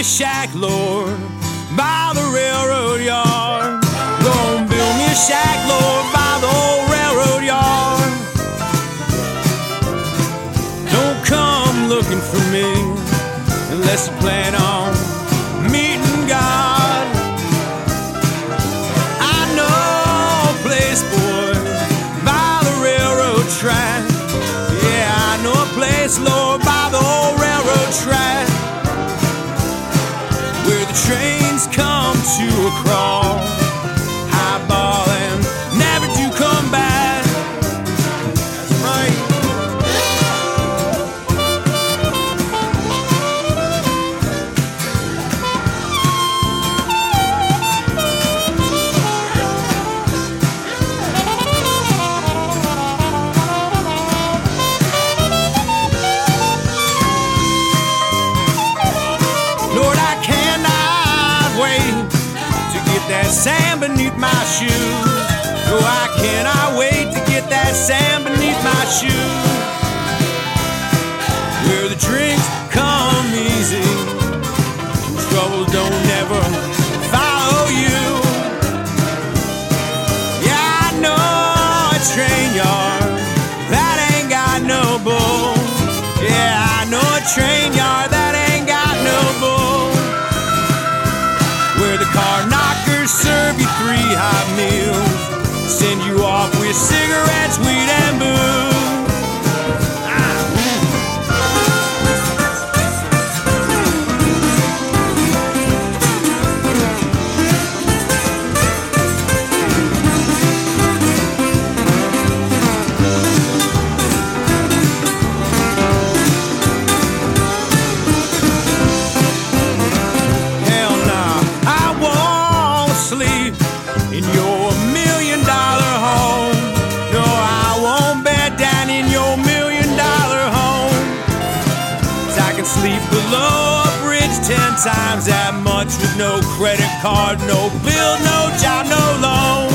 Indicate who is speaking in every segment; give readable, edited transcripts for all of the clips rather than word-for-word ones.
Speaker 1: shack, Lord, by the railroad yard. Gonna build me a shack, Lord, by the old railroad yard. Don't come looking for me unless you plan on meeting God. I know a place, boy, by the railroad track. Yeah, I know a place, Lord, by the old railroad track, where the trains come to a crawl, highball and never do come back. That's right. Lord, I cannot wait to get that sand beneath my shoes. No, I cannot wait to get that sand beneath my shoes, where the drinks come easy, trouble don't never follow you. Yeah, I know a train yard that ain't got no bull. Yeah, I know a train yard that ain't got no bull, where the car knockers serve you 3 hot meals, send you off with cigarettes, weed, and booze. Hell nah, I won't sleep in your $1 million home. No, I won't bed down in your $1 million home. 'Cause I can sleep below a bridge 10 times that much with no credit card, no bill, no job, no loan.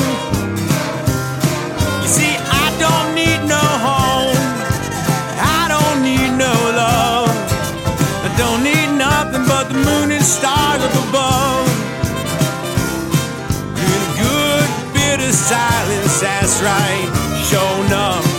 Speaker 1: You see, I don't need no home, I don't need no love, I don't need nothing but the moon and stars up above, and a good bit of silence, that's right, showing up